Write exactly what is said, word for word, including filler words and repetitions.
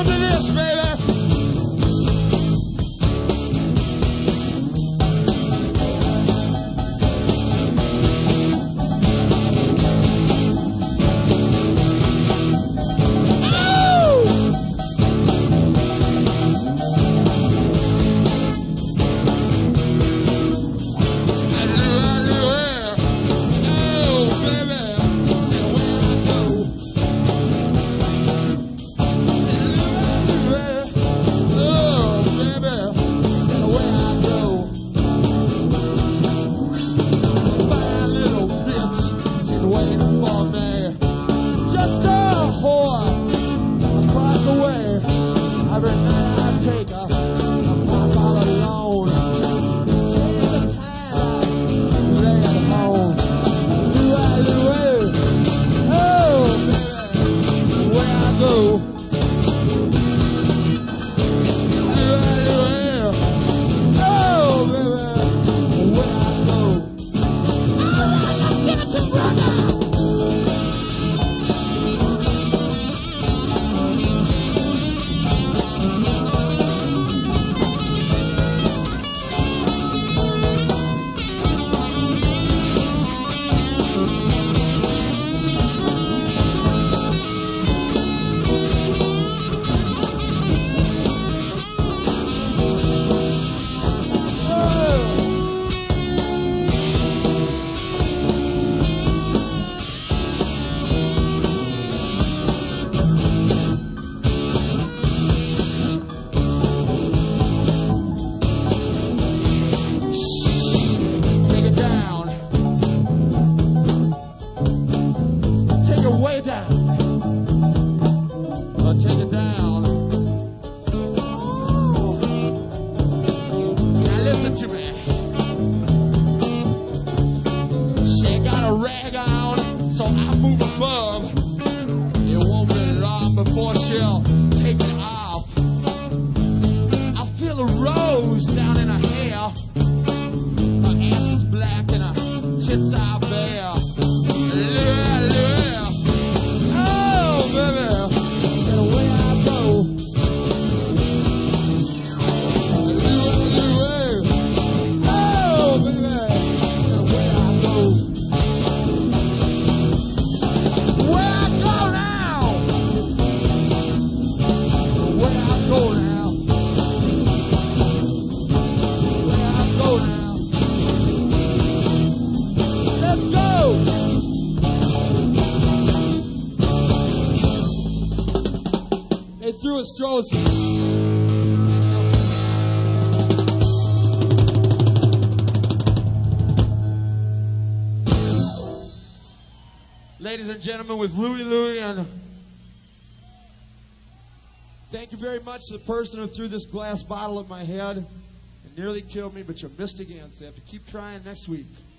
on to this, baby. Ladies and gentlemen, with Louie Louie, and thank you very much to the person who threw this glass bottle at my head and nearly killed me, but you missed again, so you have to keep trying next week.